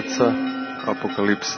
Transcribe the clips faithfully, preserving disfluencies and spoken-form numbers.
Djeca apokalipse.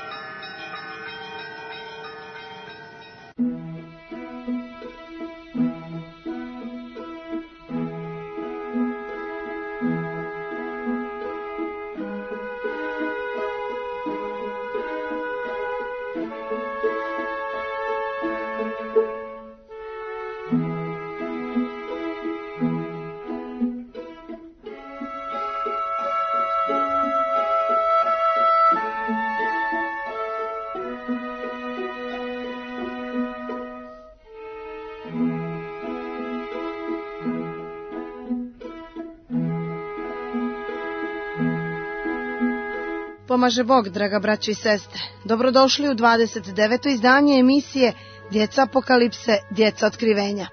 Pomaže Bog, draga braćo i sestre. Dobrodošli u dvadeset deveto izdanje emisije Djeca apokalipse, djeca otkrivenja.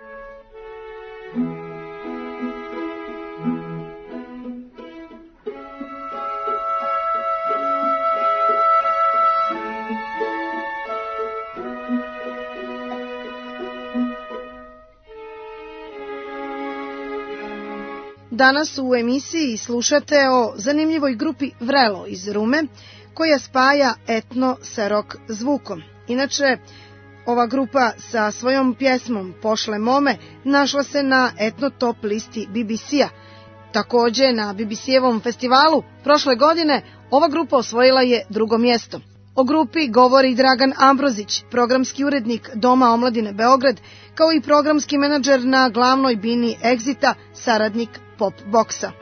Danas u emisiji slušate o zanimljivoj grupi Vrelo iz Rume, koja spaja etno sa rock zvukom. Inače, ova grupa sa svojom pjesmom Pošle mome našla se na etno top listi B B C-a. Također na B B C-evom festivalu prošle godine ova grupa osvojila je drugo mjesto. O grupi govori Dragan Ambrozić, programski urednik Doma omladine Beograd, kao i programski menadžer na glavnoj bini Exita, saradnik Pop Boxa.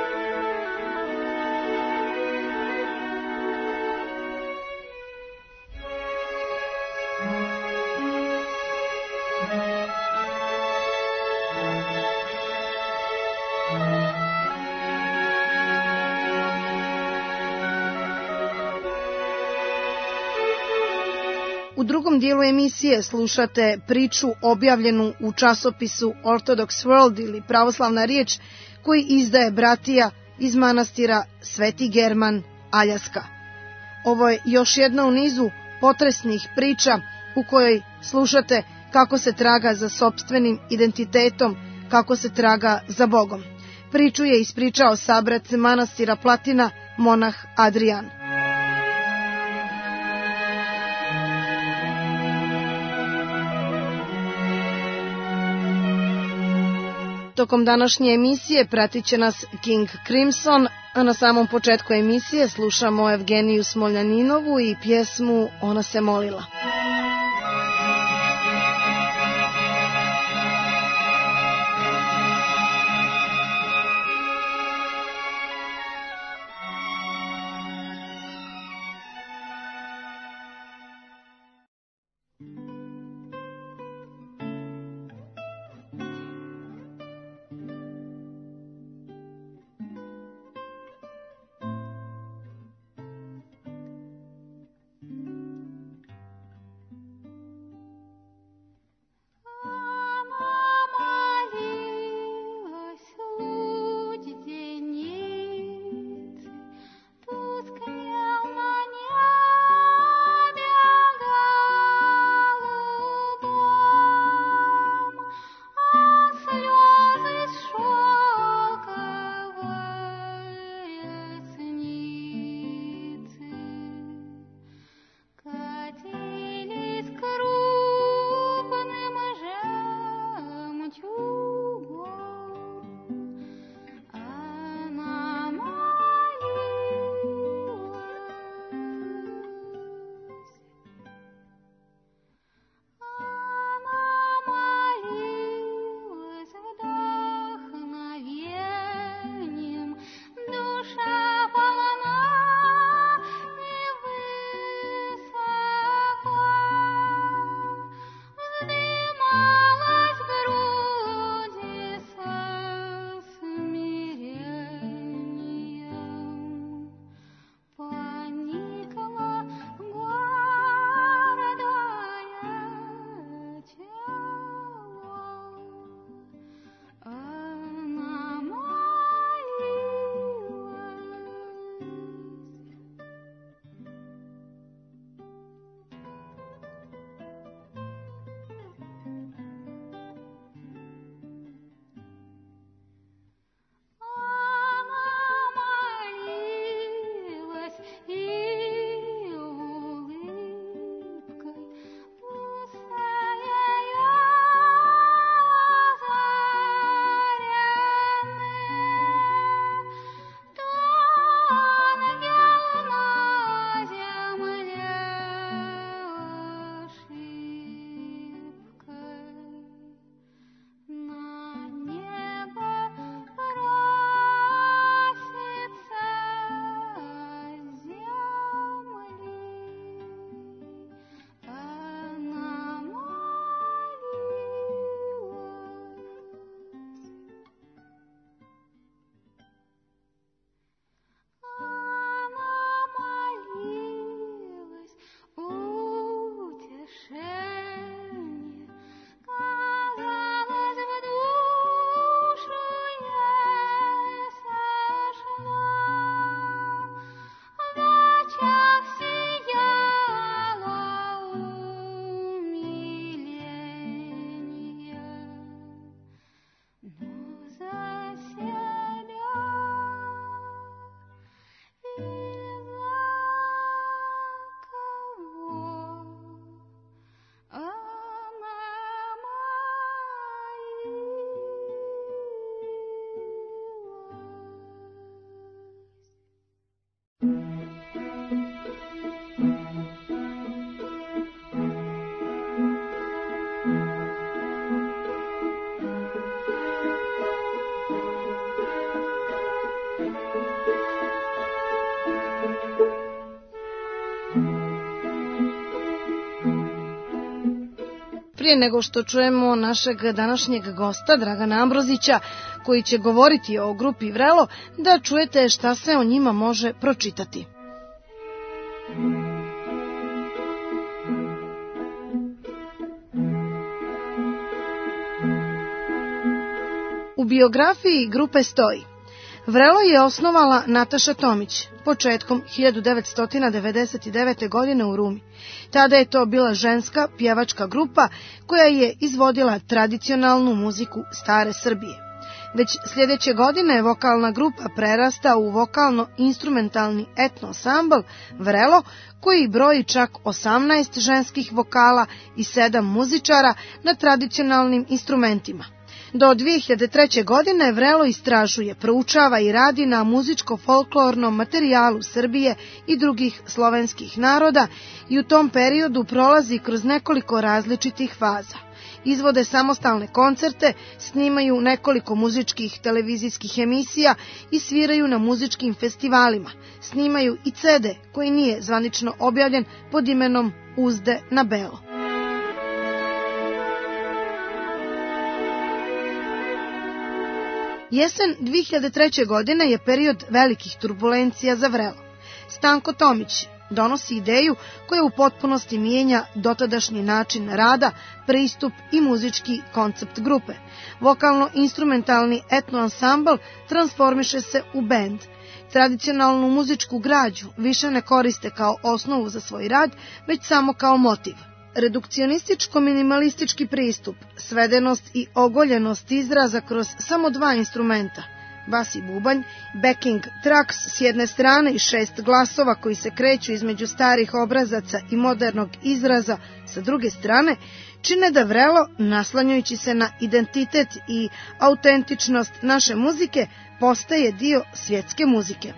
U drugom dijelu emisije slušate priču objavljenu u časopisu Orthodox World ili Pravoslavna riječ, koji izdaje bratija iz manastira Sveti German, Aljaska. Ovo je još jedna u nizu potresnih priča u kojoj slušate kako se traga za sopstvenim identitetom, kako se traga za Bogom. Priču je ispričao sabrat manastira Platina, monah Adrijan. Tokom današnje emisije pratit će nas King Crimson, a na samom početku emisije slušamo Evgeniju Smoljaninovu i pjesmu Ona se molila. Prije nego što čujemo našeg današnjeg gosta, Dragana Ambrozića, koji će govoriti o grupi Vrelo, da čujete šta se o njima može pročitati. U biografiji grupe stoji: Vrelo je osnovala Nataša Tomić početkom hiljadu devetsto devedeset devete. godine u Rumi. Tada je to bila ženska pjevačka grupa koja je izvodila tradicionalnu muziku stare Srbije. Već sljedeće godine vokalna grupa prerasta u vokalno-instrumentalni etno ansambl Vrelo, koji broji čak osamnaest ženskih vokala i sedam muzičara na tradicionalnim instrumentima. Do dvije hiljade treće. godine Vrelo istražuje, proučava i radi na muzičko-folklornom materijalu Srbije i drugih slovenskih naroda i u tom periodu prolazi kroz nekoliko različitih faza. Izvode samostalne koncerte, snimaju nekoliko muzičkih televizijskih emisija i sviraju na muzičkim festivalima. Snimaju i ce de koji nije zvanično objavljen pod imenom Uzde na belo. Jesen dvije hiljade treće. godine je period velikih turbulencija za Vrelo. Stanko Tomić donosi ideju koja u potpunosti mijenja dotadašnji način rada, pristup i muzički koncept grupe. Vokalno-instrumentalni etno ansambl transformiše se u bend. Tradicionalnu muzičku građu više ne koriste kao osnovu za svoj rad, već samo kao motiv. Redukcionističko-minimalistički pristup, svedenost i ogoljenost izraza kroz samo dva instrumenta, bas i bubanj, backing tracks s jedne strane i šest glasova koji se kreću između starih obrazaca i modernog izraza sa druge strane, čine da Vrelo, naslanjajući se na identitet i autentičnost naše muzike, postaje dio svjetske muzike.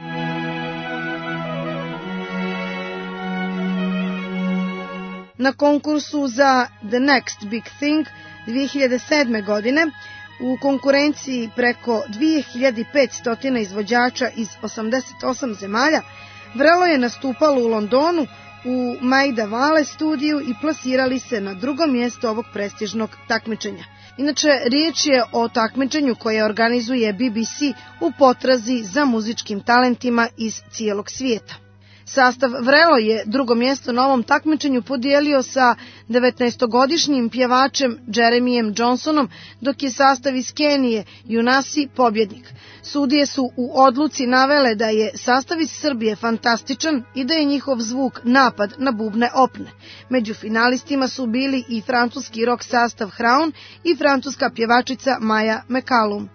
Na konkursu za The Next Big Thing dvije hiljade sedme. godine u konkurenciji preko dvije hiljade petsto izvođača iz osamdeset osam zemalja, Vrelo je nastupalo u Londonu u Maida Vale studiju i plasirali se na drugo mjesto ovog prestižnog takmičenja. Inače, riječ je o takmičenju koje organizuje be be ce u potrazi za muzičkim talentima iz cijelog svijeta. Sastav Vrelo je drugo mjesto na ovom takmičenju podijelio sa devetnaestogodišnjim pjevačem Jeremijem Johnsonom, dok je sastav iz Kenije Junasi pobjednik. Sudije su u odluci navele da je sastav iz Srbije fantastičan i da je njihov zvuk napad na bubne opne. Među finalistima su bili i francuski rock sastav Hraun i francuska pjevačica Maja McCallum.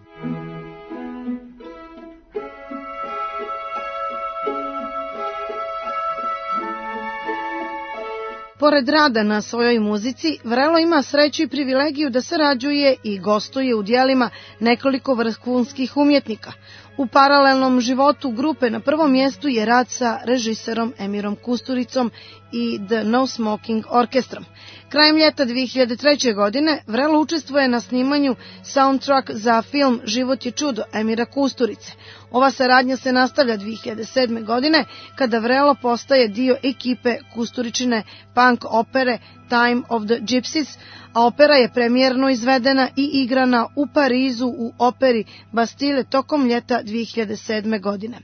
Pored rada na svojoj muzici, Vrelo ima sreću i privilegiju da sarađuje i gostuje u dijelima nekoliko vrhunskih umjetnika. U paralelnom životu grupe na prvom mjestu je rad sa režiserom Emirom Kusturicom i The No Smoking Orkestrom. Krajem ljeta dvije hiljade treće. godine Vrelo učestvuje na snimanju soundtrack za film Život je čudo Emira Kusturice. Ova saradnja se nastavlja dvije hiljade sedme. godine kada Vrelo postaje dio ekipe Kusturičine punk opere Time of the Gypsies, a opera je premijerno izvedena i igrana u Parizu u operi Bastille tokom ljeta dvije hiljade sedme. godine.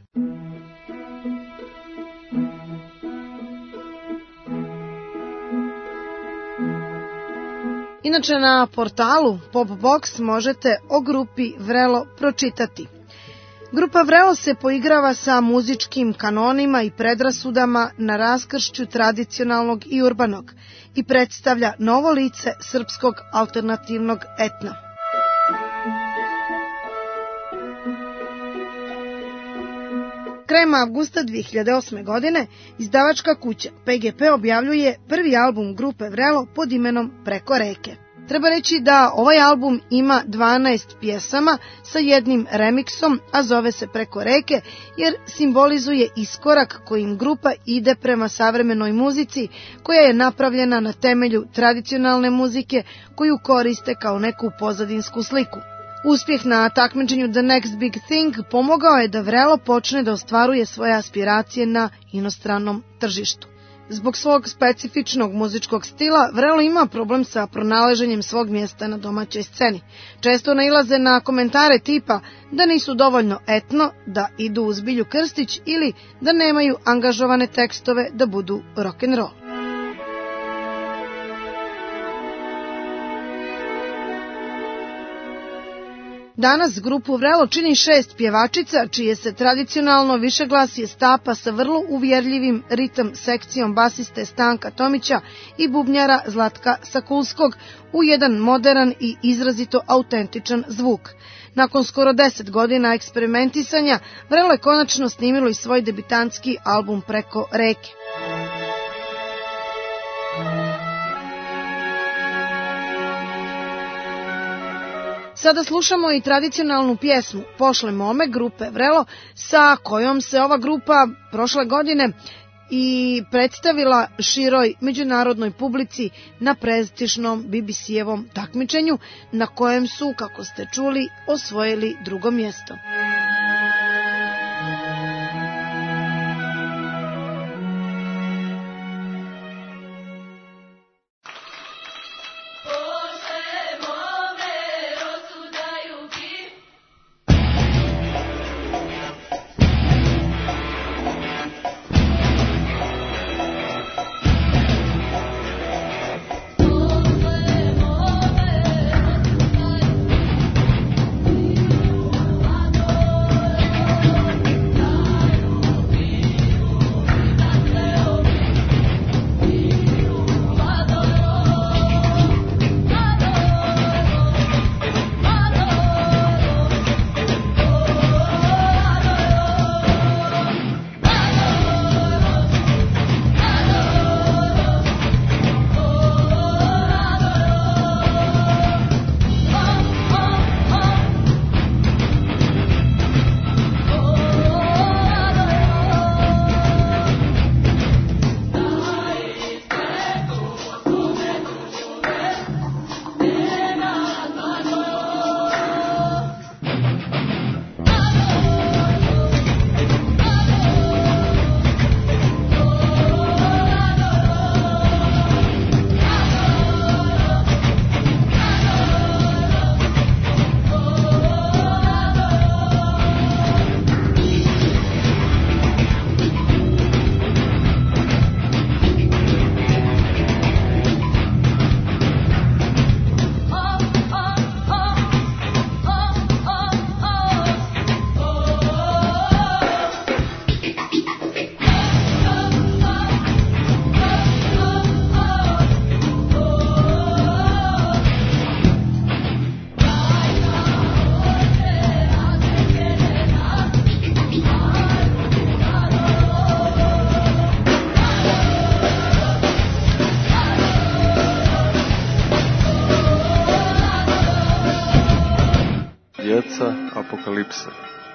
Inače, na portalu Popbox možete o grupi Vrelo pročitati: Grupa Vrelo se poigrava sa muzičkim kanonima i predrasudama na raskršću tradicionalnog i urbanog i predstavlja novo lice srpskog alternativnog etna. Krajem avgusta dvije hiljade osme. godine izdavačka kuća pe ge pe objavljuje prvi album grupe Vrelo pod imenom Preko reke. Treba reći da ovaj album ima dvanaest pjesama sa jednim remiksom, a zove se Preko reke jer simbolizuje iskorak kojim grupa ide prema savremenoj muzici koja je napravljena na temelju tradicionalne muzike koju koriste kao neku pozadinsku sliku. Uspjeh na takmičenju The Next Big Thing pomogao je da Vrelo počne da ostvaruje svoje aspiracije na inostranom tržištu. Zbog svog specifičnog muzičkog stila, Vrelo ima problem sa pronalaženjem svog mjesta na domaćoj sceni. Često nailaze na komentare tipa da nisu dovoljno etno, da idu uz Bilju Krstić ili da nemaju angažovane tekstove da budu rock'n'roll. Danas grupu Vrelo čini šest pjevačica, čije se tradicionalno višeglasje stapa sa vrlo uvjerljivim ritam sekcijom basiste Stanka Tomića i bubnjara Zlatka Sakulskog u jedan moderan i izrazito autentičan zvuk. Nakon skoro deset godina eksperimentisanja, Vrelo je konačno snimilo i svoj debitanski album Preko reke. Sada slušamo i tradicionalnu pjesmu Pošle mome grupe Vrelo, sa kojom se ova grupa prošle godine i predstavila široj međunarodnoj publici na prestižnom B B C-evom takmičenju, na kojem su, kako ste čuli, osvojili drugo mjesto. Djeca apokalipse.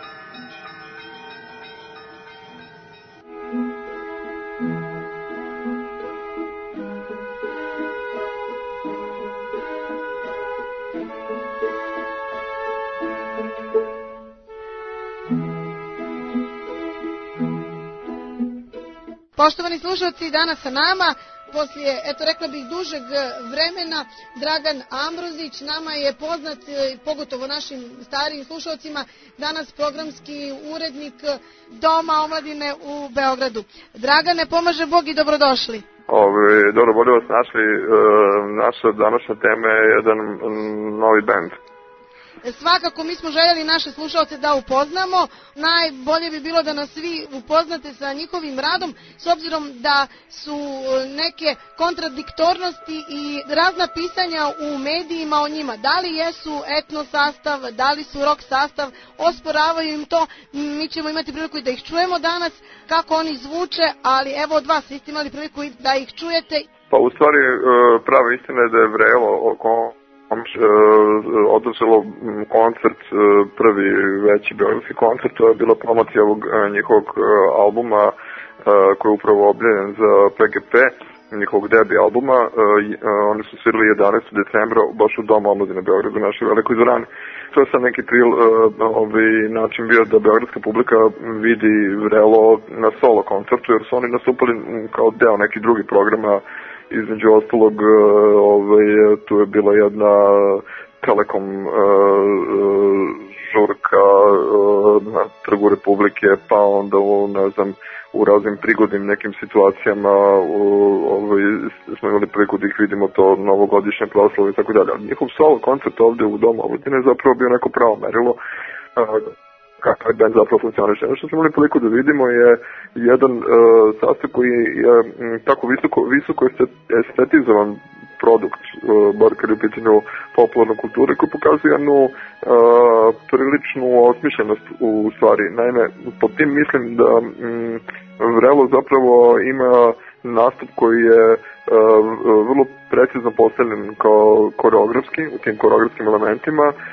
Poštovani slušalci, danas sa nama, poslije, eto rekla bih, dužeg vremena, Dragan Ambrozić, nama je poznat, pogotovo našim starijim slušalcima, danas programski urednik Doma omladine u Beogradu. Dragane, pomaže Bog i dobrodošli. Ove, dobro, bolje vas našli. E, naša današnja tema je jedan novi bend. Svakako, mi smo željeli naše slušalce da upoznamo. Najbolje bi bilo da nas svi upoznate sa njihovim radom, s obzirom da su neke kontradiktornosti i razna pisanja u medijima o njima. Da li jesu etno sastav, da li su rock sastav, osporavaju im to. Mi ćemo imati priliku da ih čujemo danas, kako oni zvuče, ali evo od vas, vi ste imali priliku da ih čujete. Pa u stvari prava istina je da je Vrelo oko održalo koncert, prvi veći beogradski koncert, to je bila promocija ovog njihovog albuma koji je upravo objavljen za P G P. njihovog debi albuma. Uh, oni su svirali jedanaestog decembra baš u Domu omladine Beogradu, našoj velikoj dvorani. To je sad neki tril, uh, ovaj način bio da beogradska publika vidi Vrelo na solo koncertu, jer su oni nastupali kao deo nekih drugih programa. Između ostalog, uh, ovaj, tu je bila jedna Telekom uh, uh, žurka uh, na Trgu Republike, pa onda u, ne znam, u raznim prigodnim nekim situacijama u, ovaj, smo imali priliku da ih vidimo, to novogodišnje proslave i tako dalje. Ali njihov solo koncert ovde u Domu omladine je zapravo bio neko pravo merilo uh, kakav je band zapravo funkcioniše. Ono što smo imali priliku da vidimo je jedan uh, sastav koji je m, tako visoko, visoko estetizovan produkt, uh, bar kad je u pitanju popularne kulture, koji pokazuje jednu uh, priličnu osmišljenost u stvari. Naime, pod tim mislim da um, Vrelo zapravo ima nastup koji je uh, vrlo precizno postavljen kao koreografski, u tim koreografskim elementima uh,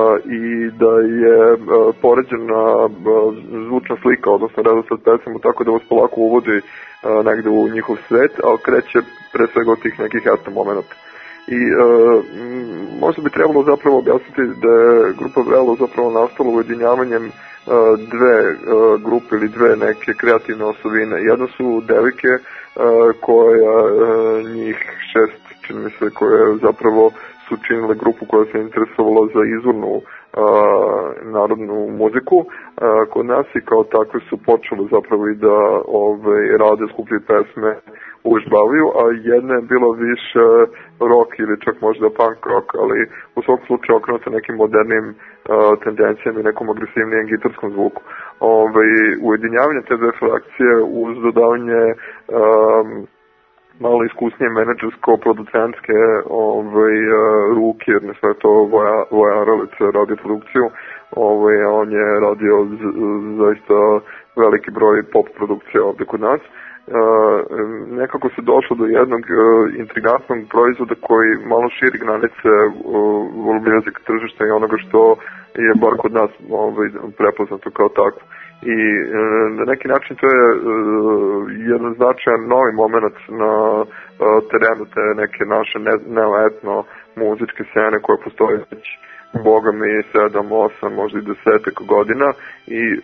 i da je uh, poređena uh, zvučna slika, odnosno redosled pesama, tako da vas polako uvodi uh, negde u njihov svet, ali kreće pre svega od tih nekih etno momenta. I uh, možda bi trebalo zapravo objasniti da je grupa Vrelo zapravo nastala ujedinjavanjem uh, dve uh, grupe ili dve neke kreativne osobine. Jedna su devike uh, koja uh, njih šest, čini mi se, koje zapravo su činile grupu koja se interesovala za izvornu uh, narodnu muziku. Uh, kod nas i kao takve su počele zapravo i da ove, rade, skupljaju pesme, užbavaju, a jedna je bila više rock ili čak možda punk rock, ali u svakom slučaju okrenuta nekim modernim uh, tendencijama i nekom agresivnijem gitarskom zvuku. Ove, ujedinjavanje te dve frakcije uz dodavanje um, malo iskusnije menadžersko-producentske ovaj, ruke, jer ne sve to Voja, Voja Aralic radio produkciju. Ovaj, on je radio z, zaista veliki broj pop produkcija ovde kod nas. Uh, nekako se došlo do jednog uh, intrigantnog proizvoda koji malo širi granice uh, world music tržišta i onoga što je bar kod nas ovaj, prepoznato kao takvo. I uh, na neki način to je uh, jedan značajan novi moment na uh, terenu te neke naše ne, neoetno muzičke scene koje postoje već Boga mi sedam, osam, možda i desetak godina i e,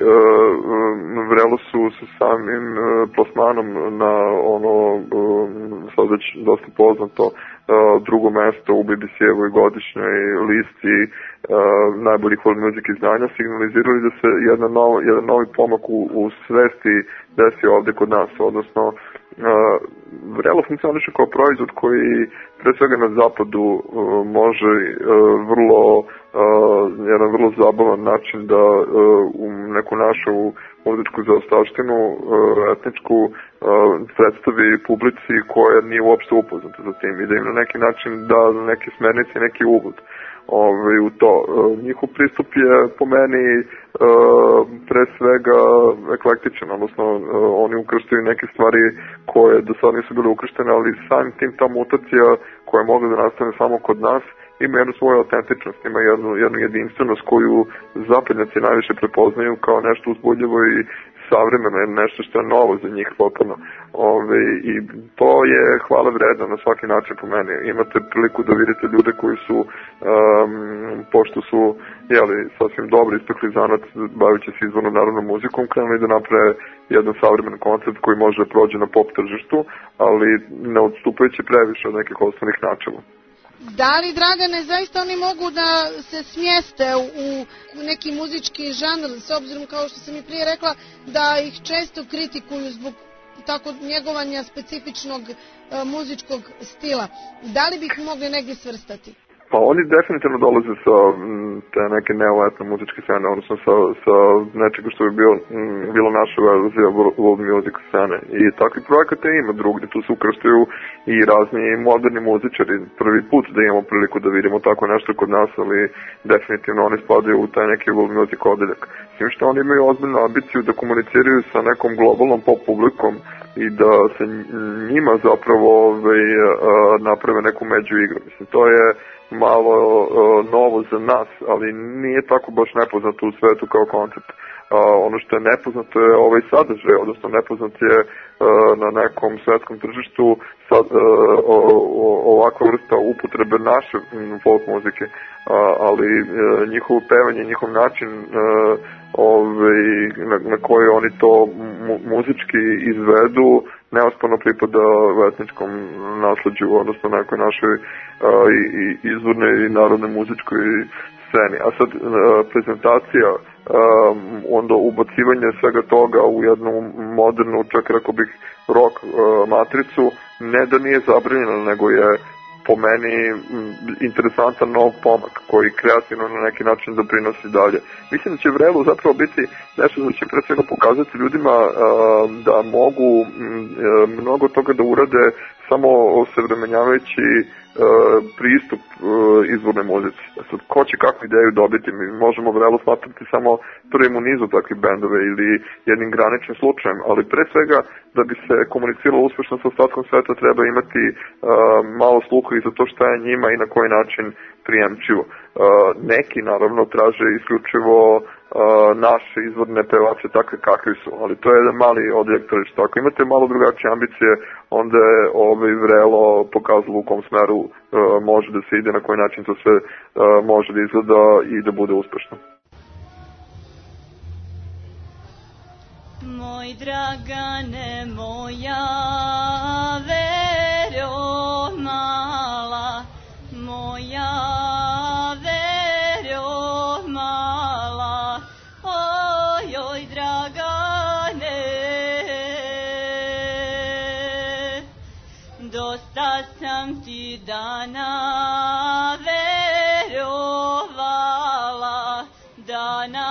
Vrelo su sa samim e, plasmanom na ono e, sad već dosta poznato e, drugo mesto u B B C-evoj godišnjoj listi e, najboljih world music izdanja signalizirali da se jedna novo, jedan novi pomak u, u svesti desi ovde kod nas, odnosno Uh, Vrelo funkcioniše kao proizvod koji pre svega na zapadu uh, može uh, vrlo uh, jedan vrlo zabavan način da uh, u neku našu muzičku zaostavštinu uh, etničku uh, predstavi publici koja nije uopšte upoznata za tim i da im na neki način da neke smernice, neki uvod Ove, u to. Njihov pristup je po meni e, pre svega eklektičan, odnosno e, oni ukrštaju neke stvari koje do sada nisu bile ukrštene, ali samim tim ta mutacija koja je mogla da nastane samo kod nas ima jednu svoju autentičnost, ima jednu, jednu jedinstvenost koju zapadnjaci najviše prepoznaju kao nešto uzbudljivo i savremeno, nešto što je novo za njih potpuno. Ove, I to je hvala vredno na svaki način po meni. Imate priliku da vidite ljude koji su, um, pošto su jeli, sasvim dobro ispekli zanac bavići se izvorno narodnom muzikom, krenuli da naprave jedan savremen koncept koji može da prođe na pop tržištu, ali ne odstupajući previše od nekih osnovnih načela. Da li, Dragane, zaista oni mogu da se smjeste u neki muzički žanr, s obzirom, kao što sam i prije rekla, da ih često kritikuju zbog tako njegovanja specifičnog e, muzičkog stila. Da li bi ih mogli negdje svrstati? Pa oni definitivno dolaze sa m, te neke neoetno muzičke scene, odnosno sa, sa nečega što bi bio, m, bilo naša verzija world music scene. I takvi projekata ima drugdje, tu se ukrštaju i razni moderni muzičari. Prvi put da imamo priliku da vidimo tako nešto kod nas, ali definitivno oni spadaju u taj neki world music odeljak. S tim što oni imaju ozbiljnu ambiciju da komuniciraju sa nekom globalnom pop publikom i da se njima zapravo ovaj, naprave neku među igru. Mislim, to je malo uh, novo za nas, ali nije tako baš nepoznato u svetu kao koncept. Uh, ono što je nepoznato je ovaj sadržaj, odnosno nepoznat je uh, na nekom svetskom tržištu sad, uh, ovakva vrsta upotrebe naše folk muzike, uh, ali uh, njihovo pevanje, njihov način uh, ovaj, na, na koji oni to mu, muzički izvedu neosporno pripada etničkom nasleđu, odnosno nekoj našoj uh, i, izvornoj i narodnoj muzičkoj sceni. A sad uh, prezentacija, uh, onda ubacivanje svega toga u jednu modernu, čak rekao bih, rock uh, matricu, ne da nije zabranjeno, nego je po meni interesantan nov pomak koji kreativno na neki način doprinosi dalje. Mislim da će Vrelo zapravo biti nešto da će pre svega pokazati ljudima uh, da mogu uh, mnogo toga da urade samo osavremenjavajući uh, pristup uh, izvornoj muzici. Sad, ko će kakvu ideju dobiti? Mi možemo Vrelo smatrati samo prvim u nizu takvih bendove ili jednim graničnim slučajem, ali pre svega da bi se komuniciralo uspešno sa ostatkom sveta treba imati uh, malo sluha i za to šta je njima i na koji način prijemčivo. Uh, neki naravno traže isključivo uh, naše izvorne pevače takve kakvi su, ali to je jedan mali odjek tržišta. Ako imate malo drugačije ambicije, onda je ovaj Vrelo pokazalo u kom smeru uh, može da se ide, na koji način to sve uh, može da izgleda i da bude uspešno. Moj Dragane, moja Vero mala, moja Vero mala, oj, oj, Dragane, dosta sam ti dana verovala, dana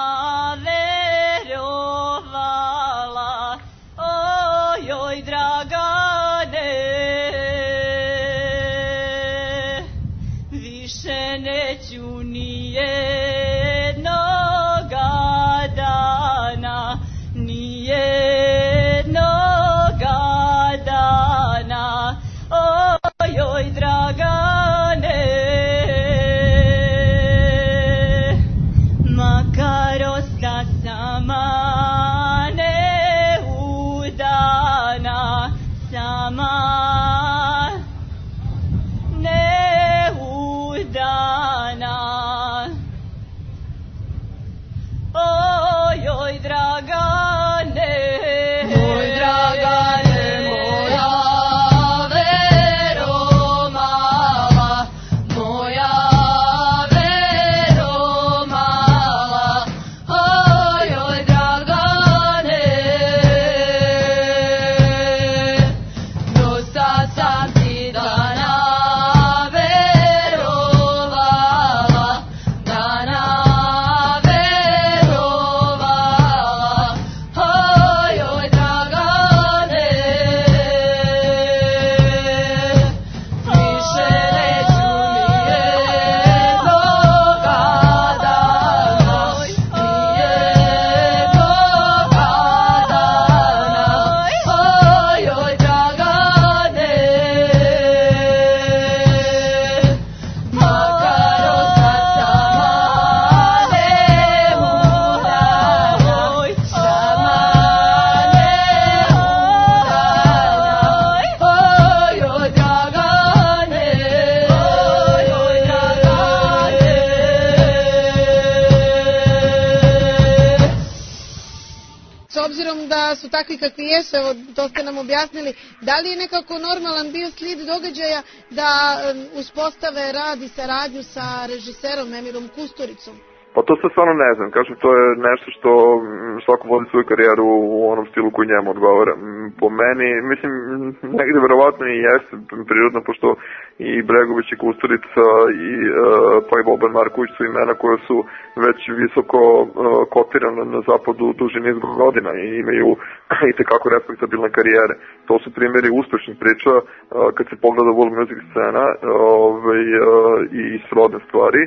su takvi kakvi jesu, evo to ste nam objasnili, da li je nekako normalan bio slijed događaja da um, uspostave rad i saradnju sa režiserom Emirom Kusturicom? Pa to se stvarno ne znam, kažem, to je nešto što svako vodi svoju karijeru u onom stilu koji njemu odgovara. Po meni, mislim, negde verovatno i jeste prirodno, pošto i Bregović i Kusturica i uh, pa i Boban Marković su imena koje su već visoko uh, kotirane na zapadu duži niz godina i imaju i tekako respektabilne karijere. To su primjeri uspešnih priča uh, kad se pogleda world music scena ovaj, uh, i srodne stvari.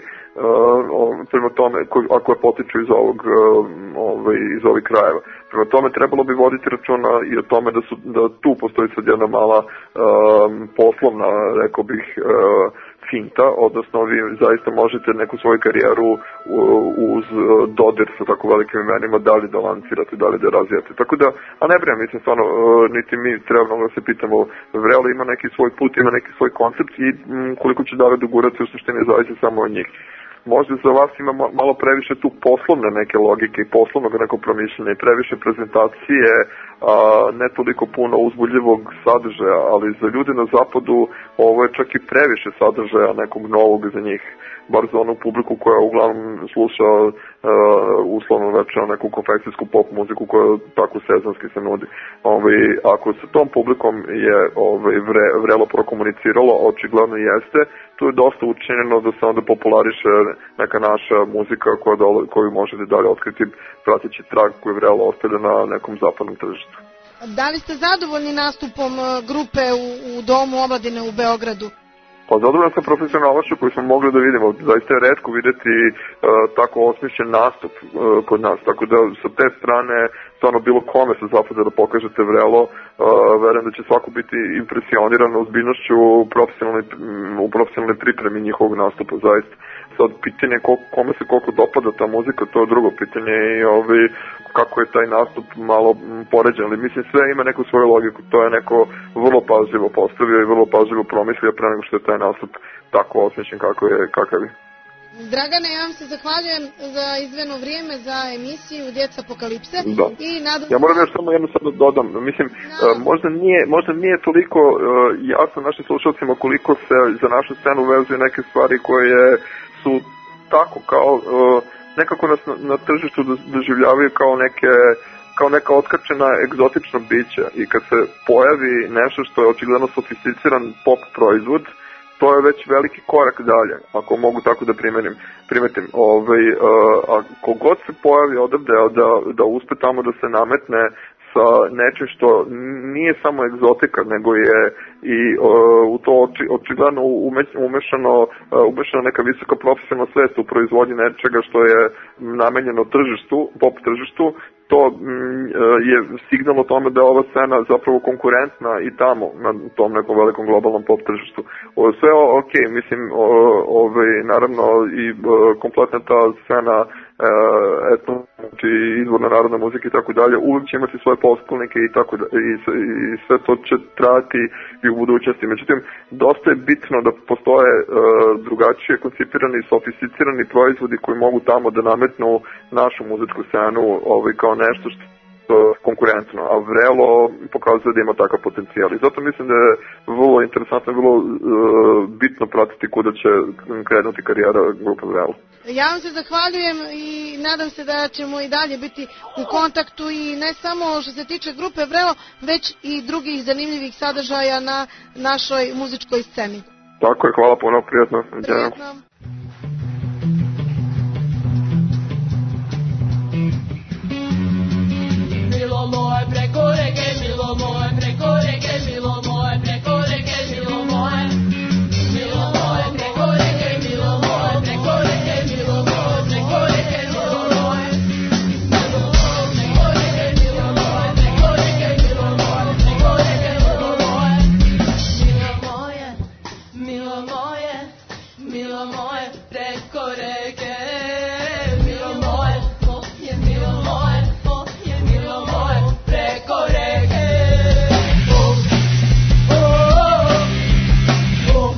Uh, prema tome, ako je potiču iz ovog ovaj, iz ovih krajeva. Prema tome trebalo bi voditi računa i o tome da, su, da tu postoji sad jedna mala um, poslovna, rekao bih, uh, finta, odnosno vi zaista možete neku svoju karijeru uz dodir sa tako velikim imenima, da li da lancirate, da li da razvijate. Tako da, a ne brem, mislim, stvarno, niti mi treba mnogo da se pitamo, Vrelo ima neki svoj put, ima neki svoj koncept i koliko će dalje dogurati u suštini zavisi samo od njih. Možda za vas ima malo previše tu poslovne neke logike i poslovnog nekog promišljanja i previše prezentacije, a, ne toliko puno uzbuljivog sadržaja, ali za ljude na zapadu ovo je čak i previše sadržaja nekog novog za njih, bar za onu publiku koja uglavnom sluša uh, uslovno večera neku konfekcijsku pop muziku koja tako sezonski se nudi. Ovaj, ako sa tom publikom je ovaj, vre, Vrelo prokomuniciralo, očigledno jeste, tu je dosta učinjeno da se onda populariše neka naša muzika koja dole, koju možete dalje otkriti prateći trag koji Vrelo ostavlja na nekom zapadnom tržištu. Da li ste zadovoljni nastupom grupe u, u Domu omladine u Beogradu? Pa zadovoljan sam profesionalnošću koju smo mogli da vidimo. Zaista je retko videti uh, tako osmišljen nastup uh, kod nas. Tako da sa te strane stvarno bilo kome sa zapada da pokažete Vrelo. Uh, verujem da će svako biti impresioniran ozbiljnošću profesionalne, u profesionalnoj pripremi njihovog nastupa. Zaista. Sad pitanje koliko, kome se koliko dopada ta muzika, to je drugo pitanje i ovaj, kako je taj nastup malo poređen, ali mislim sve ima neku svoju logiku, to je neko vrlo pažljivo postavio i vrlo pažljivo promislio pre nego što je taj nastup tako osmišljen kako je, kakav je. Dragane, ja vam se zahvaljujem za izveno vrijeme za emisiju Djeca Apokalipse. Da. I nadam... Ja moram još samo jedno sad dodam, mislim, no. uh, možda, nije, možda nije toliko uh, jasno našim slušalcima koliko se za našu scenu vezuju neke stvari koje su tako kao... Uh, nekako nas na, na tržištu doživljavaju kao neke kao neka otkačena egzotična bića i kad se pojavi nešto što je očigledno sofisticiran pop proizvod, to je već veliki korak dalje, ako mogu tako da primenim, primetim. Ovaj, a kogod se pojavi odavde da, da uspe tamo da se nametne sa nečim što nije samo egzotika, nego je i uh, u to oči, očigledno umešano, uh, umešano neka visoka profesionalna svest u proizvodnji nečega što je namenjeno tržištu, pop tržištu, to mm, je signal o tome da je ova scena zapravo konkurentna i tamo, na tom nekom velikom globalnom pop tržištu. O, sve ok, mislim, o, ovaj, naravno i o, kompletna ta scena etno, znači izvorna narodna muzika i tako dalje, uvijek će imati svoje poskolnike i tako da, i, i sve to će trajati i u budućnosti. Međutim, dosta je bitno da postoje uh, drugačije koncipirani i sofisticirani proizvodi koji mogu tamo da nametnu našu muzičku scenu ovaj, kao nešto što konkurentno, a Vrelo pokazuje da ima takav potencijal. I zato mislim da je vrlo interesantno, vrlo uh, bitno pratiti kuda će krenuti karijera grupe Vrelo. Ja vam se zahvaljujem i nadam se da ćemo i dalje biti u kontaktu i ne samo što se tiče grupe Vrelo, već i drugih zanimljivih sadržaja na našoj muzičkoj sceni. Tako je, hvala puno, prijatno. Prijatno. Milo moje preko reke, milo moje preko reke, milo moje preko reke, milo moje. Milo moje preko reke, milo moje preko reke, milo moje preko reke, milo moje. Milo moje preko reke, milo moje preko reke, milo moje preko reke, milo moje. Milo moje, milo moje, milo moje preko reke, milo moje, je milo moje. Preko reke, oh, oh, oh, oh,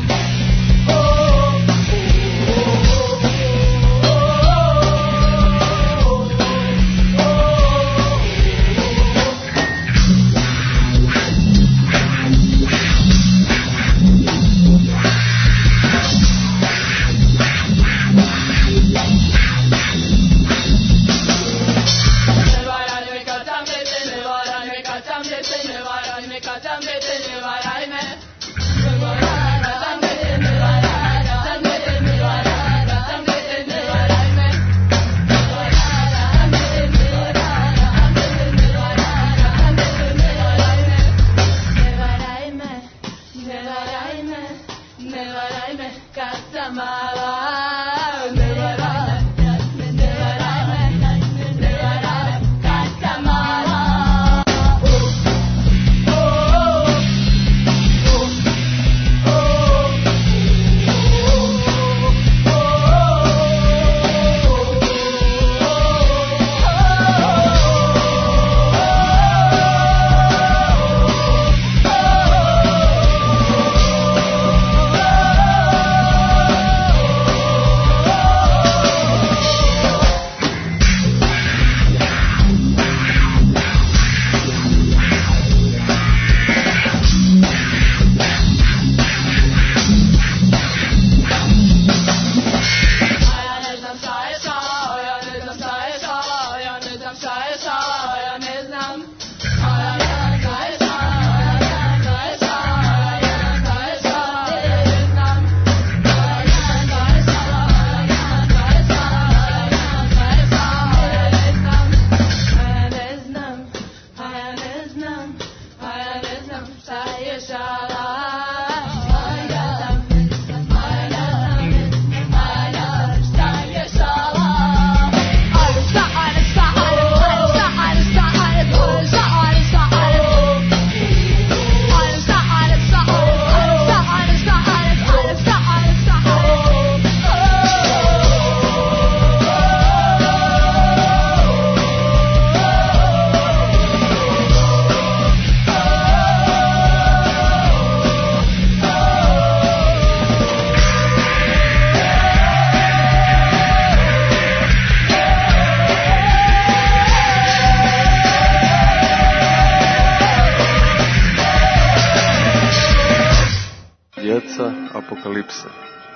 apokalipse.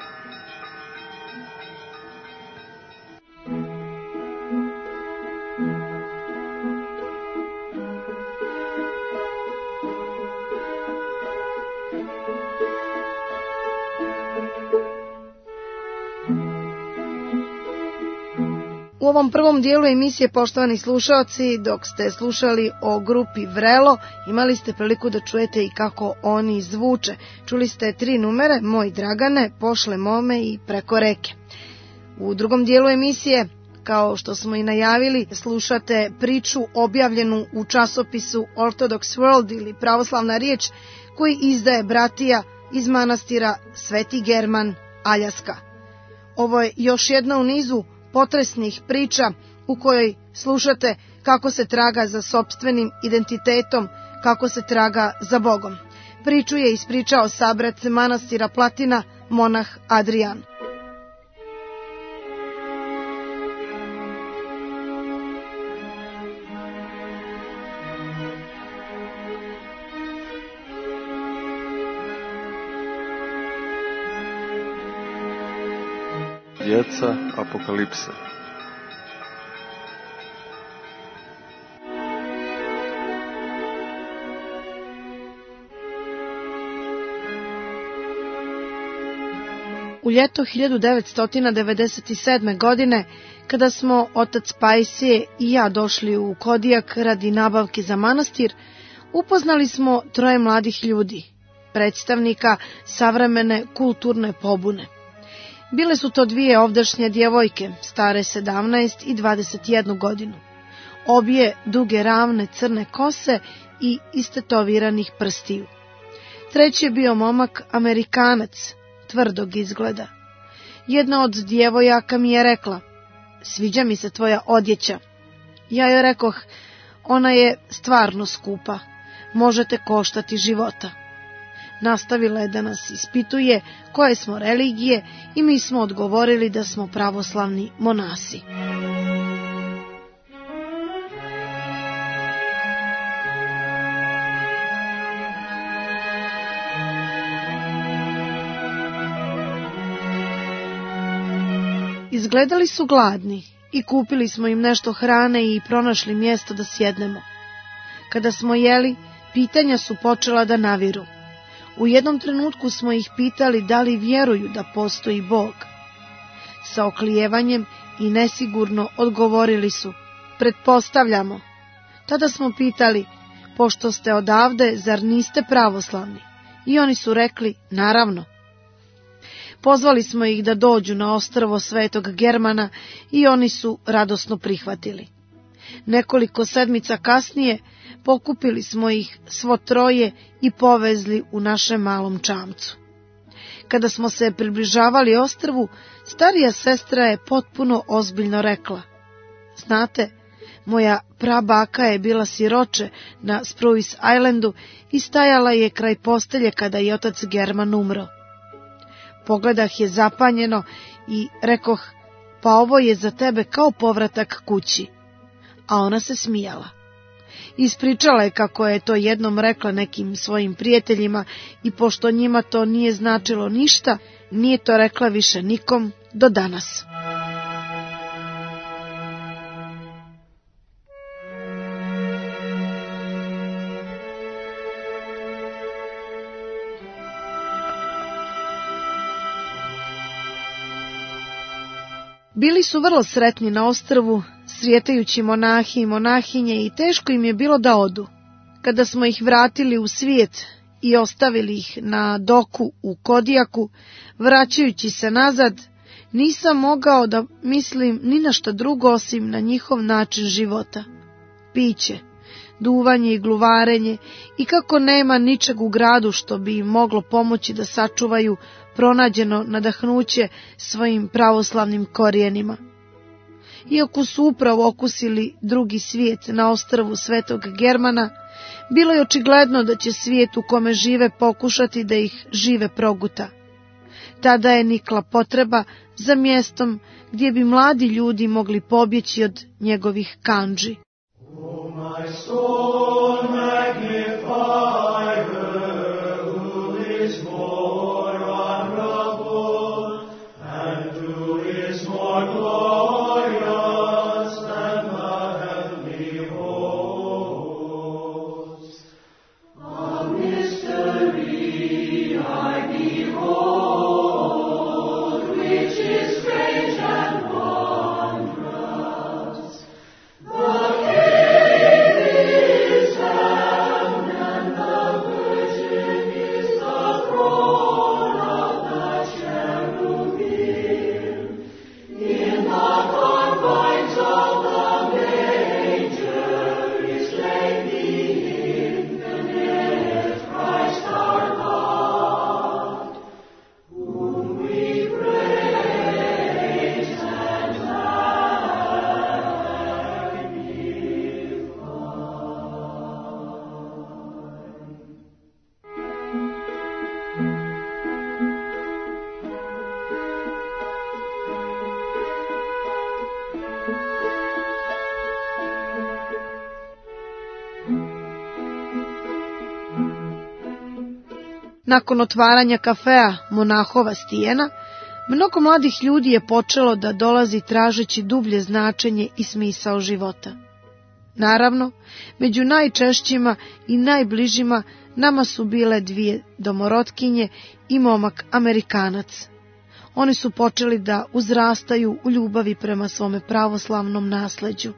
U ovom prvom dijelu emisije, poštovani slušalci, dok ste slušali o grupi Vrelo, imali ste priliku da čujete i kako oni zvuče. Čuli ste tri numere, Moj Dragane, Pošle mome i Preko reke. U drugom dijelu emisije, kao što smo i najavili, slušate priču objavljenu u časopisu Orthodox World ili Pravoslavna riječ, koji izdaje bratija iz manastira Sveti German, Aljaska. Ovo je još jedna u nizu potresnih priča u kojoj slušate kako se traga za sopstvenim identitetom, kako se traga za Bogom. Priču je ispričao sabrat manastira Platina, monah Adrijan. Djeca apokalipse. U ljeto hiljadu devetsto devedeset sedme. godine, kada smo otac Pajsije i ja došli u Kodijak radi nabavke za manastir, upoznali smo troje mladih ljudi, predstavnika savremene kulturne pobune. Bile su to dvije ovdašnje djevojke, stare sedamnaest i dvadeset jednu godinu. Obje duge ravne crne kose i istetoviranih prstiju. Treći je bio momak Amerikanac, tvrdog izgleda. Jedna od djevojaka mi je rekla: "Sviđa mi se tvoja odjeća." Ja joj rekoh: "Ona je stvarno skupa, možete koštati života." Nastavila je da nas ispituje koje smo religije i mi smo odgovorili da smo pravoslavni monasi. Izgledali su gladni i kupili smo im nešto hrane i pronašli mjesto da sjednemo. Kada smo jeli, pitanja su počela da naviru. U jednom trenutku smo ih pitali da li vjeruju da postoji Bog. Sa oklijevanjem i nesigurno odgovorili su: "Pretpostavljamo." Tada smo pitali: "Pošto ste odavde, zar niste pravoslavni?" I oni su rekli: "Naravno." Pozvali smo ih da dođu na ostrvo Svetog Germana i oni su radosno prihvatili. Nekoliko sedmica kasnije pokupili smo ih svo troje i povezli u našem malom čamcu. Kada smo se približavali ostrvu, starija sestra je potpuno ozbiljno rekla: "Znate, moja prabaka je bila siroče na Spruce Islandu i stajala je kraj postelje kada je otac German umro." Pogledah je zapanjeno i rekoh: "Pa ovo je za tebe kao povratak kući." A ona se smijala. Ispričala je kako je to jednom rekla nekim svojim prijateljima i pošto njima to nije značilo ništa, nije to rekla više nikom do danas. Bili su vrlo sretni na ostrvu, srijetajući monahi i monahinje, i teško im je bilo da odu. Kada smo ih vratili u svijet i ostavili ih na doku u Kodijaku, vraćajući se nazad, nisam mogao da mislim ni na šta drugo osim na njihov način života. Piće, duvanje i gluvarenje, i kako nema ničeg u gradu što bi im moglo pomoći da sačuvaju pronađeno nadahnuće svojim pravoslavnim korijenima. Iako su upravo okusili drugi svijet na ostrvu Svetog Germana, bilo je očigledno da će svijet u kome žive pokušati da ih žive proguta. Tada je nikla potreba za mjestom gdje bi mladi ljudi mogli pobjeći od njegovih kandži. O my soul, magnify her who is more honorable Nakon otvaranja kafea Monahova stijena, mnogo mladih ljudi je počelo da dolazi tražeći dublje značenje i smisao života. Naravno, među najčešćima i najbližima nama su bile dvije domorotkinje i momak Amerikanac. Oni su počeli da uzrastaju u ljubavi prema svome pravoslavnom nasleđu.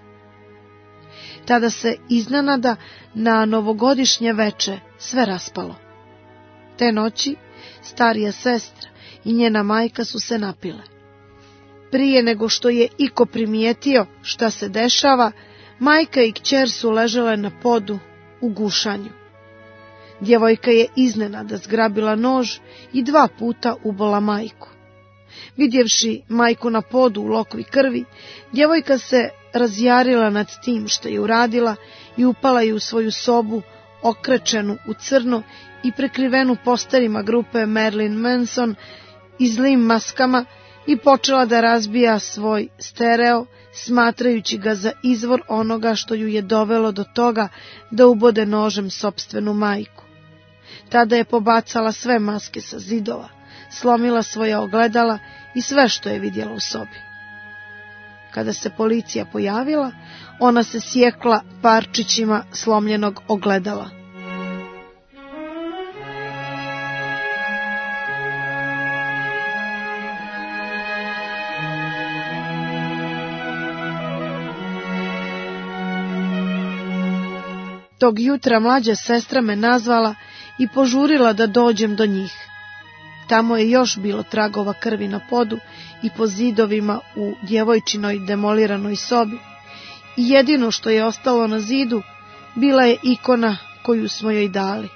Tada se iznenada na novogodišnje veče sve raspalo. Te noći starija sestra i njena majka su se napile. Prije nego što je iko primijetio šta se dešava, majka i kćer su ležele na podu u gušanju. Djevojka je iznenada zgrabila nož i dva puta ubola majku. Vidjevši majku na podu u lokvi krvi, djevojka se razjarila nad tim što je uradila i upala je u svoju sobu, okrečenu u crno i prekrivenu posterima grupe Marilyn Manson i zlim maskama, i počela da razbija svoj stereo, smatrajući ga za izvor onoga što ju je dovelo do toga da ubode nožem sopstvenu majku. Tada je pobacala sve maske sa zidova, slomila svoja ogledala i sve što je vidjela u sobi. Kada se policija pojavila, ona se sjekla parčićima slomljenog ogledala. Tog jutra mlađa sestra me nazvala i požurila da dođem do njih. Tamo je još bilo tragova krvi na podu i po zidovima u djevojčinoj demoliranoj sobi. I jedino što je ostalo na zidu bila je ikona koju smo joj dali.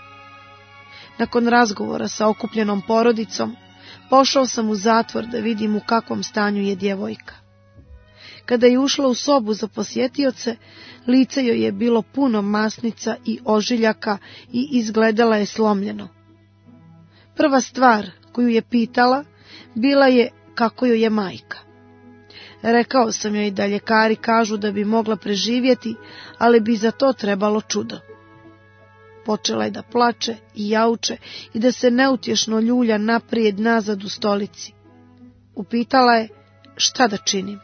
Nakon razgovora sa okupljenom porodicom, pošao sam u zatvor da vidim u kakvom stanju je djevojka. Kada je ušla u sobu za posjetioce, lice joj je bilo puno masnica i ožiljaka i izgledala je slomljeno. Prva stvar koju je pitala bila je kako joj je majka. Rekao sam joj da ljekari kažu da bi mogla preživjeti, ali bi za to trebalo čudo. Počela je da plače i jauče i da se neutješno ljulja naprijed nazad u stolici. Upitala je šta da činim.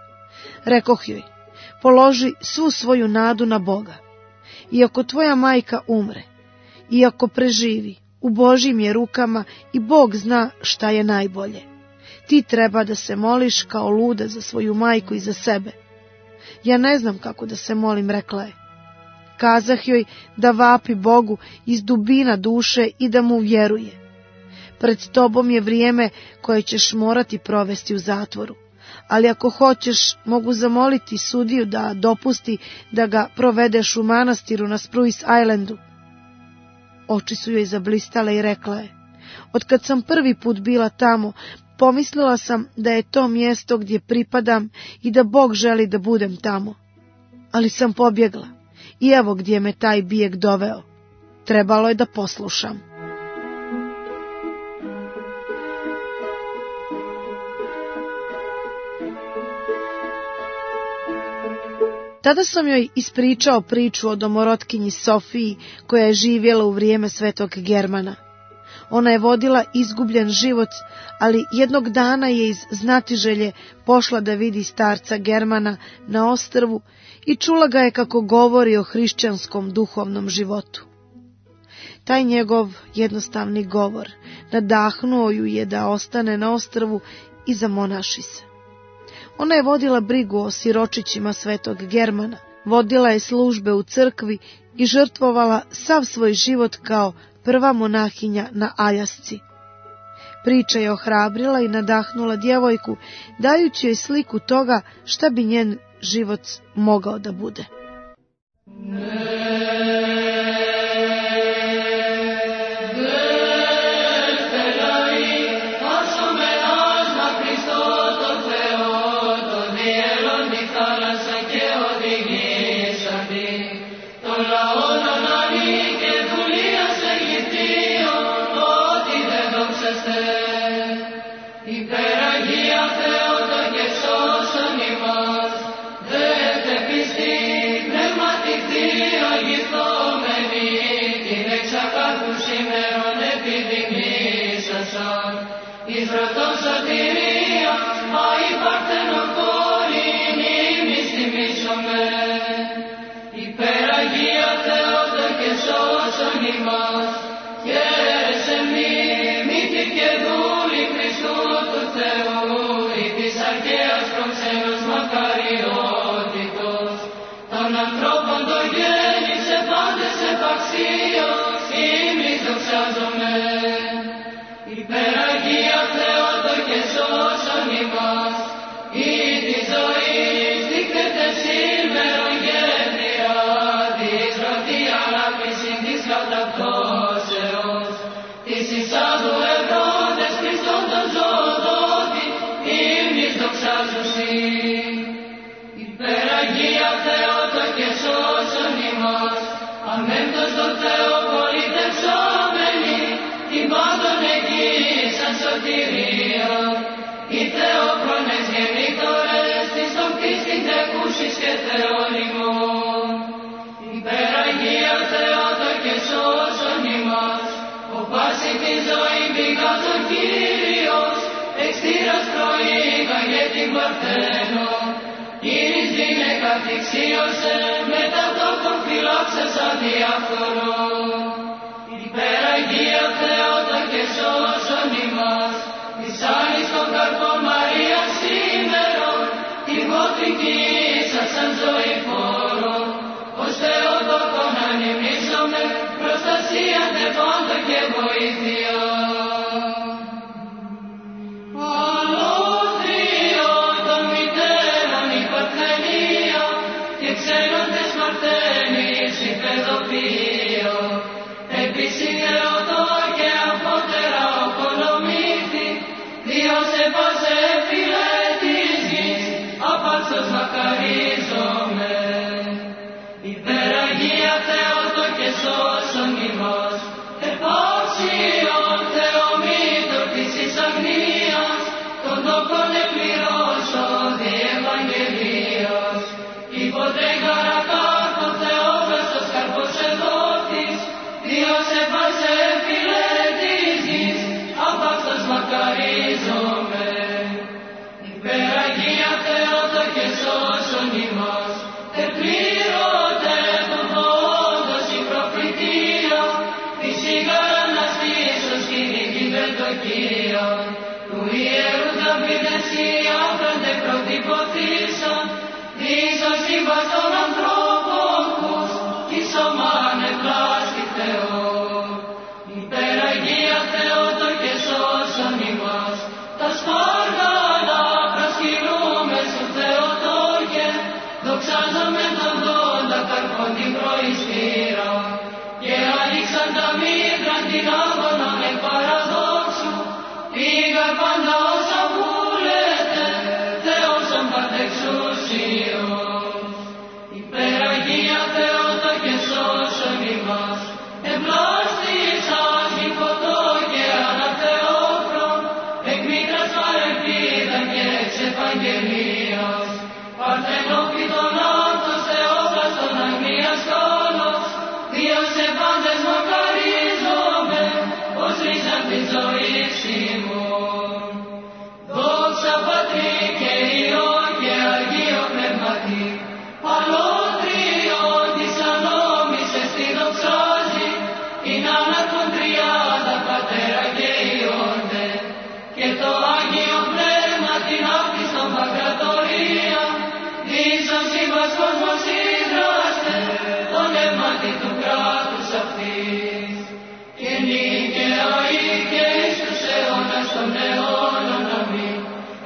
Rekoh joj, položi svu svoju nadu na Boga. I ako tvoja majka umre, i ako preživi, u Božjim je rukama i Bog zna šta je najbolje. Ti treba da se moliš kao luda za svoju majku i za sebe. Ja ne znam kako da se molim, rekla je. Kazah joj da vapi Bogu iz dubina duše i da mu vjeruje. Pred tobom je vrijeme koje ćeš morati provesti u zatvoru. Ali ako hoćeš, mogu zamoliti sudiju da dopusti da ga provedeš u manastiru na Spruce Islandu. Oči su joj zablistale i rekla je, otkad sam prvi put bila tamo, pomislila sam da je to mjesto gdje pripadam i da Bog želi da budem tamo. Ali sam pobjegla i evo gdje me taj bijeg doveo. Trebalo je da poslušam. Tada sam joj ispričao priču o domorotkinji Sofiji koja je živjela u vrijeme svetog Germana. Ona je vodila izgubljen život, ali jednog dana je iz znatiželje pošla da vidi starca Germana na ostrvu i čula ga je kako govori o hrišćanskom duhovnom životu. Taj njegov jednostavni govor nadahnuo ju je da ostane na ostrvu i zamonaši se. Ona je vodila brigu o siročićima svetog Germana, vodila je službe u crkvi i žrtvovala sav svoj život kao prva monahinja na Aljasci. Priča je ohrabrila i nadahnula djevojku, dajući joj sliku toga šta bi njen život mogao da bude. Pneumati ti, oj, gito meni, ti nek čaka duši me, one Θεό πολιτευσόμενοι, την πάντων εκεί σαν σωτηρία. Οι Θεόχρονες γεννήτωρες, της το κτίστην τεκούσης και Θεόλυμων. Υπεραγία Θεότο και σώσον ημάς, ο πάση τη ζωή πήγαν τον Κύριος, εξτήρας προήγαγε την Παρθένο. Κύρις γυναίκα θυξίωσε, μετά το κοφυλάξες αδιάφορο. Υπεραγία Θεότα και σώσον ημάς, της άλλης των καρπών Μαρία σήμερον, τη γοτρική σας σαν ζωή φόρο. Ως Θεοτόκον ανεμνήσομαι, προστασία τε πάντα και βοήθεια. Υπεραγία Θεότο και σώσον ημάς, επάξιον Θεομήτωρ της εις αγνίας, τον τόκον εκπληρώσω δι' Ευαγγελίας. Υπότρε γαρακάρπον Θεόφραστος καρπός εδόθης, Διός επάσε φίλε της γης, απ' μακαρίζομαι. Υπεραγία Θεότο και σώσον ημάς, επλήρωτε τον πόντος η προφητεία, της ηγαραναστήσεως κηρύγει βελτοκία. Του Ιερού Δαβίδες οι άφραντε πρωτυποθήσαν, δίσας σύμπας των ανθρώπων τους, κι σωμάν ευλάστη Θεό. Υπεραγία Θεότο και σώσον ημάς, τα σπάργανα προσκυνούμε σου Θεοτόκε, δοξάζομαι τον δόντα καρπών την προϊστήρα, και άνοιξαν τα μήτρα την άγωνα με παραδόξου, πήγα πάντα όσα βούλετε, Θεόσον παντεξούσιος. Υπεραγία Θεότα και σώσον ημάς, ευλάστησας νυφωτό και αναθεόφρον, εκ μήτρας παρελπίδα και εξ Ευαγγελίας. Παρθενόφυτον άκτος Θεόφραστον αγνίας κάλος, Διός επάντες μακαρίζομαι, ως ρίζαν της ζωής ημών. Δόξα Πατρί και Υιό και Αγίο Πνεύματι, αλότριον της ανόμησες τη δοξάζει, την άναρχον τριάδα Πατέρα και Υιόντε, και το Άγιο Πνεύμα την άφιστον παγκρατορία, δίσον σύμπας κόσμος ίδραστε, τον αίματι του κράτους αυτής. Και νίκαια ή και εις τους αιώνας των αιώνων αμήν,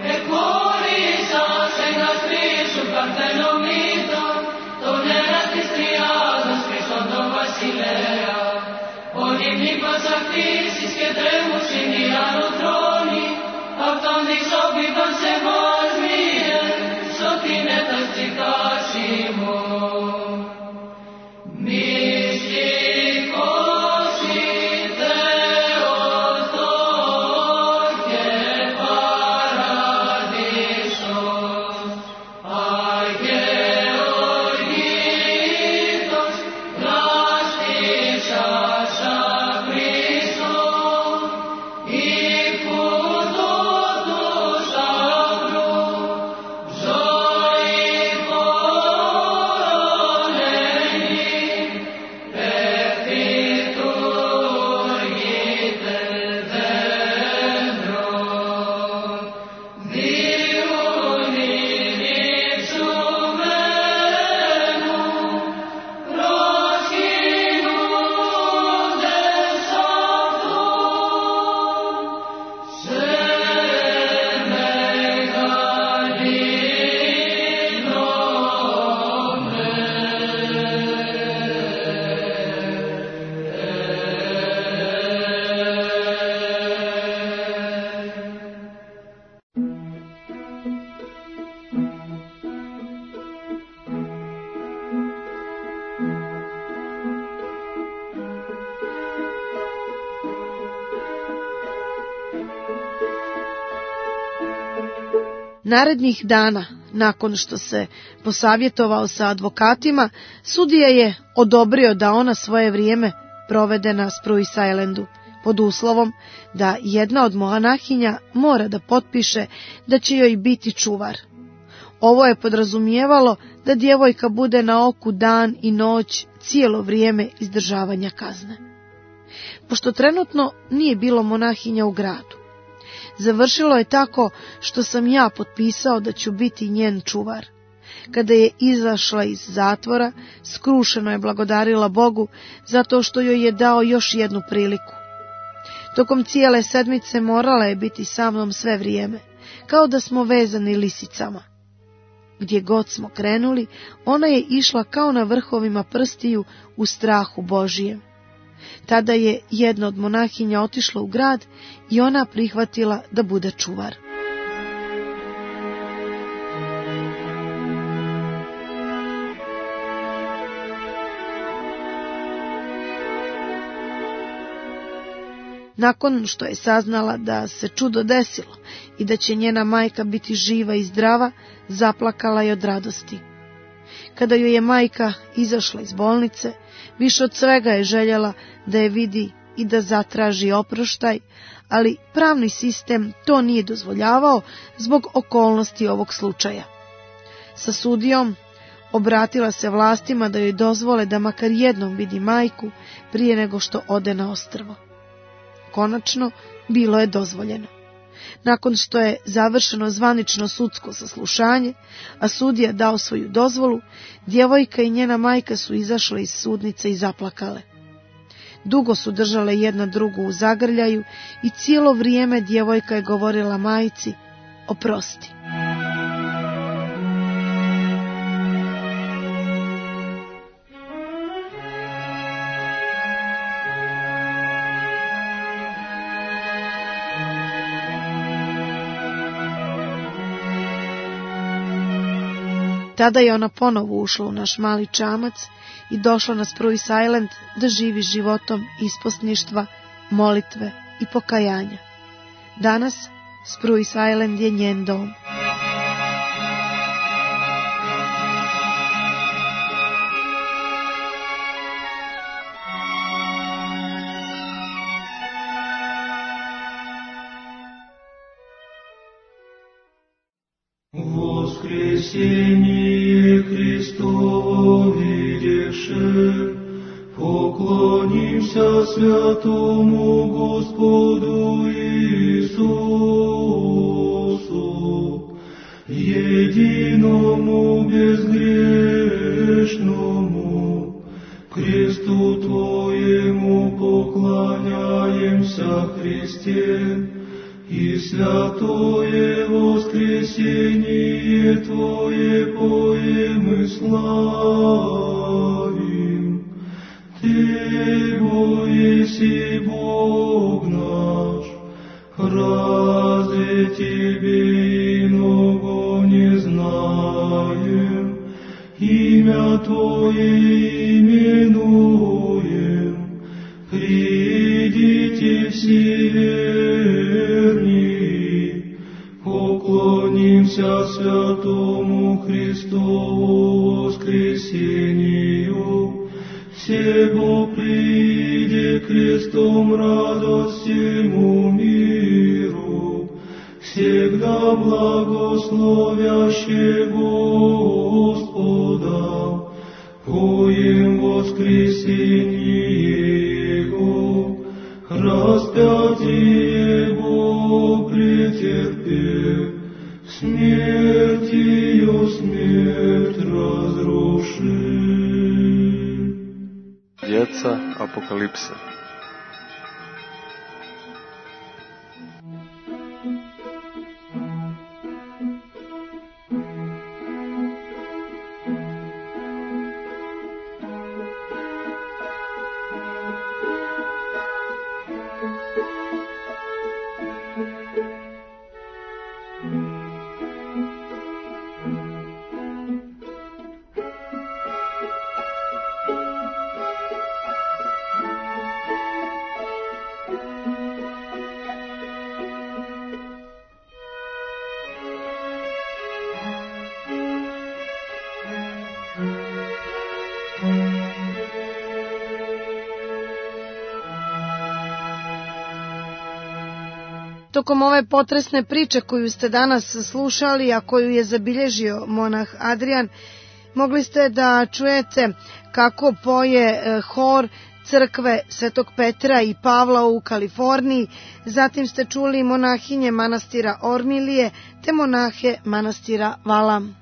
εκχώρησας εγκαστρίσου παρθενομήτων, τον αίρας της τριάδος Χριστόν τον βασιλέα. Ορειμνή πασακτήσεις και τρέμουσιν ουρανού τρώνη, αυτόν δυσόπιπαν σε μας μοίρε, σωτήν έτας ψυχάς ημών. Μυστικός η Θεοτόκε παραδείσος, αγεωγήτος δράστης σας ακρίστων, υπού τούτους αυρούς Narednih dana, nakon što se posavjetovao sa advokatima, sudija je odobrio da ona svoje vrijeme provede na Spruce Islandu, pod uslovom da jedna od monahinja mora da potpiše da će joj biti čuvar. Ovo je podrazumijevalo da djevojka bude na oku dan i noć cijelo vrijeme izdržavanja kazne. Pošto trenutno nije bilo monahinja u gradu, završilo je tako što sam ja potpisao da ću biti njen čuvar. Kada je izašla iz zatvora, skrušeno je blagodarila Bogu zato što joj je dao još jednu priliku. Tokom cijele sedmice morala je biti sa mnom sve vrijeme, kao da smo vezani lisicama. Gdje god smo krenuli, ona je išla kao na vrhovima prstiju u strahu Božijem. Tada je jedna od monahinja otišla u grad i ona prihvatila da bude čuvar. Nakon što je saznala da se čudo desilo i da će njena majka biti živa i zdrava, zaplakala je od radosti. Kada joj je majka izašla iz bolnice, više od svega je željela da je vidi i da zatraži oproštaj, ali pravni sistem to nije dozvoljavao zbog okolnosti ovog slučaja. Sa sudijom obratila se vlastima da joj dozvole da makar jednom vidi majku prije nego što ode na ostrvo. Konačno, bilo je dozvoljeno. Nakon što je završeno zvanično sudsko saslušanje, a sudija dao svoju dozvolu, djevojka i njena majka su izašle iz sudnice i zaplakale. Dugo su držale jedna drugu u zagrljaju i cijelo vrijeme djevojka je govorila majci: oprosti. Tada je ona ponovo ušla u naš mali čamac i došla na Spruce Island da živi životom isposništva, molitve i pokajanja. Danas Spruce Island je njen dom. Воскресение Христово видевши, поклонимся святому Господу Иисусу, единому безгрешному, кресту Твоему поклоняемся Христе, и святое воскресение Твое поем и славим. Ты, Бо еси Бог наш, разве Тебе иного не знаем? Имя Твое именуем, придите все поклонимся святому Христову воскресению, всего приди крестом радость всему миру, всегда благословяще Господа, поем воскресение Его, распятие Его претерпев, смерть ее смерть разруши. Djeca Apokalipse. tokom ove potresne priče koju ste danas slušali, a koju je zabilježio monah Adrijan, mogli ste da čujete kako poje hor crkve Svetog Petra i Pavla u Kaliforniji, zatim ste čuli monahinje manastira Ormilije te monahe manastira Valam.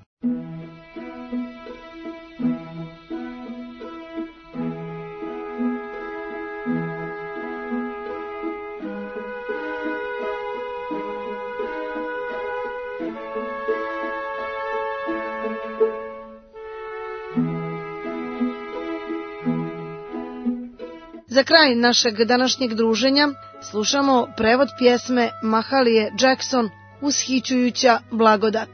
Za kraj našeg današnjeg druženja slušamo prevod pjesme Mahalije Jackson Ushićujuća blagodat.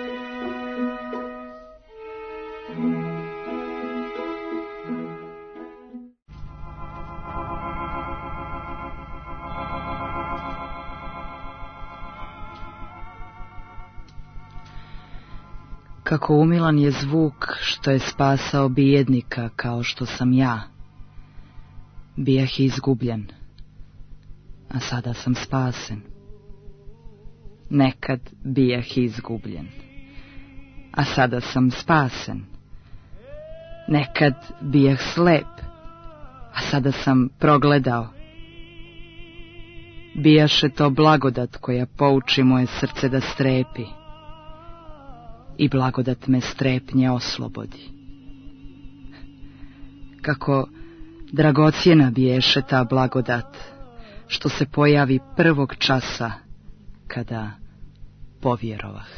Kako umilan je zvuk što je spasao bijednika kao što sam ja. Bijah izgubljen, a sada sam spasen. Nekad bijah izgubljen, a sada sam spasen. Nekad bijah slep, a sada sam progledao. Bijaše to blagodat koja pouči moje srce da strepi, i blagodat me strepnje oslobodi. Kako dragocjena biješe ta blagodat, što se pojavi prvog časa kada povjerovah.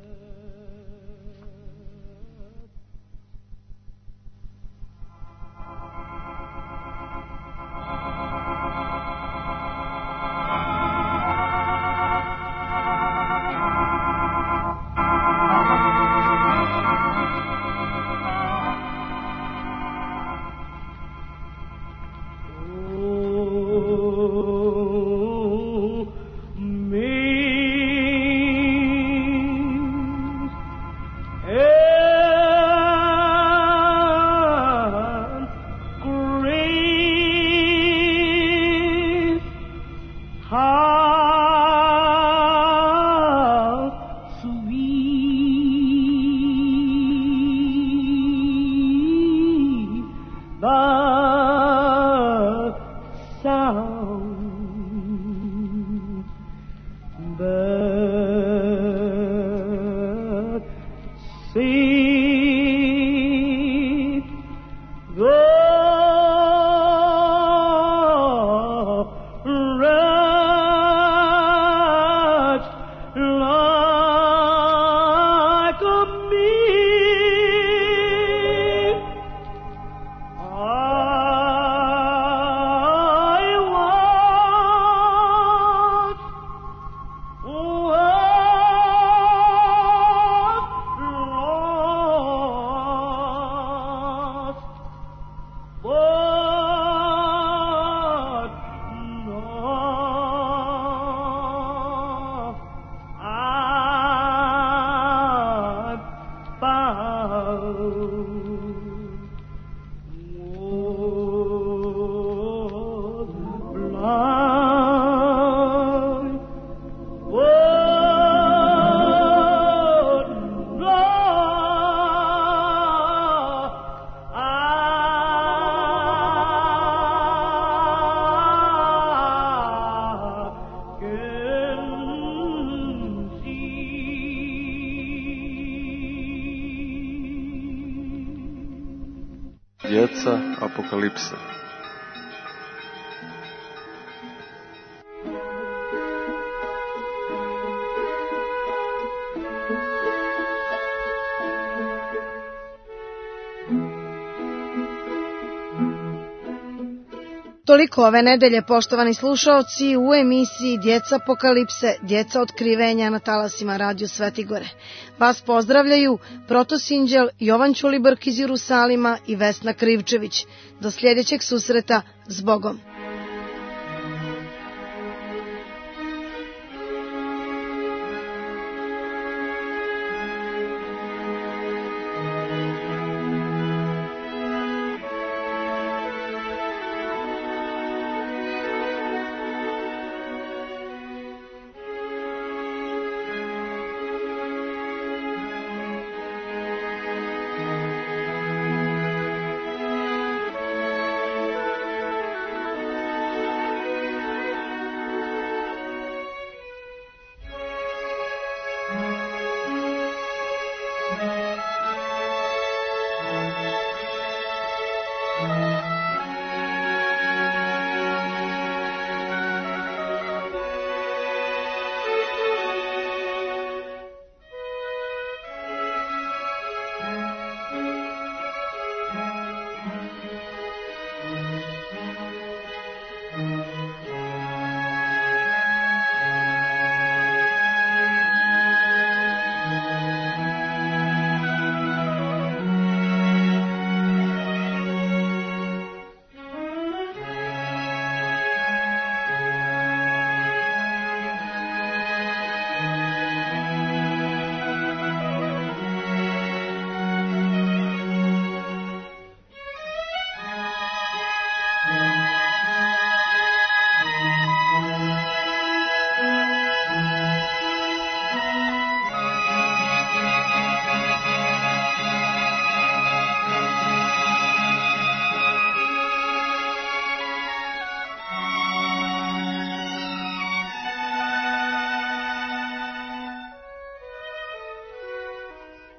Djeca apokalipse. Toliko ove nedelje, poštovani slušaoci, u emisiji Djeca apokalipse, djeca otkrivenja na talasima Radio Svetigore. Vas pozdravljaju protosinđel Jovan Ćulibrk iz Jerusalima i Vesna Krivčević. Do sljedećeg susreta, s Bogom.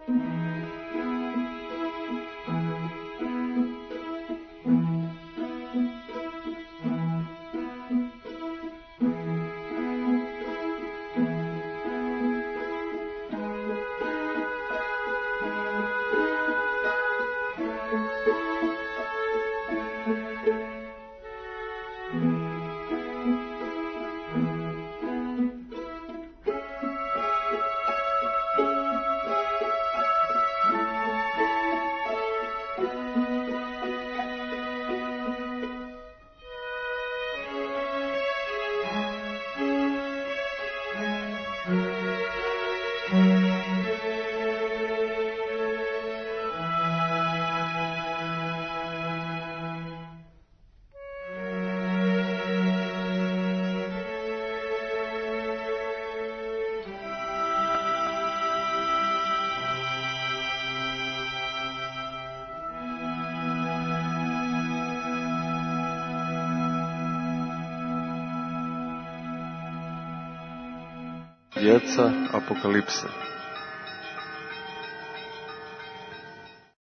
Djeca apokalipse.